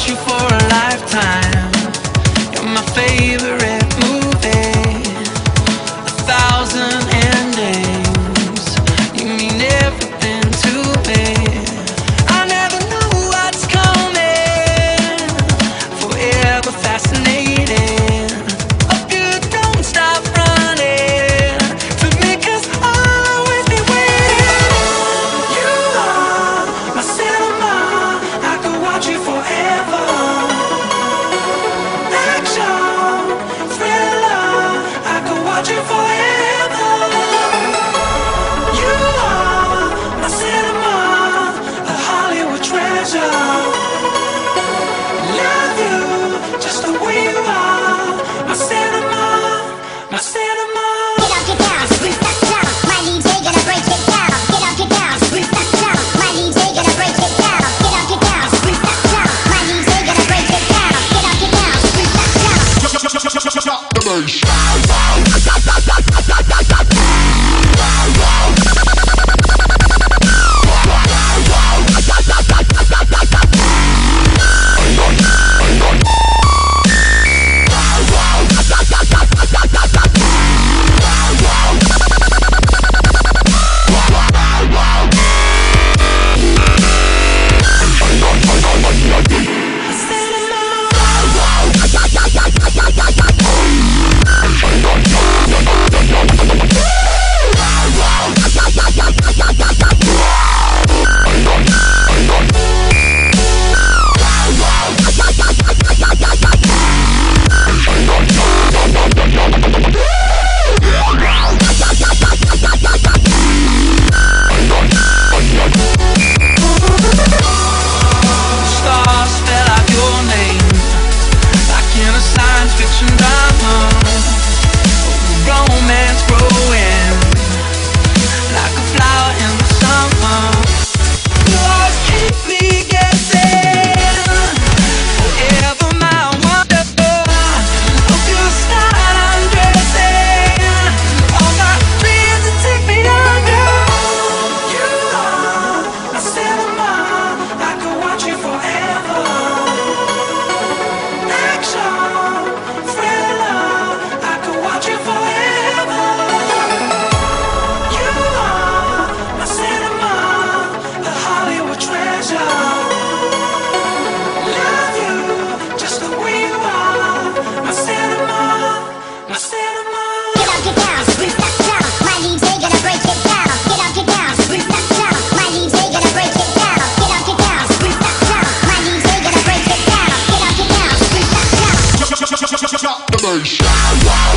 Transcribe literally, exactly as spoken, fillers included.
you for a lifetime. You're my favorite movie. A thousand endings. You mean everything to me. I never know what's coming. Forever fascinating. Hope you don't stop running to me, 'cause I'll always be waiting. You are my cinema. I could watch you forever. Action, thriller. I could watch you forever. You are my cinema, a Hollywood treasure. Love you just the way you are. My cinema, my cinema. Get up, get down, spruce that down. My D J gonna break it down. Get up, get down, spruce that down. My D J gonna break it down. Get up, get down, spruce that down. My D J gonna break it down. Get up, get down, spruce that down. The bass. Stars spell out your name like in a science fiction drama. Romance growing like a flower in the summer. Yours keep me guessing, forever my wonder. Hope you start undressing all my dreams to take me under. You are my cinema. I could watch you forever. Action, thriller. I could watch you forever. You are my cinema, a Hollywood treasure. Love you just the way you are. My cinema, my cinema. Get up, get down, spruce that down. My D J gonna break it down. Get up, get down, spruce that down. My D J gonna break it down. Get up, get down, spruce that down. My D J gonna break it down. Get up, get down, spruce that down. The bass.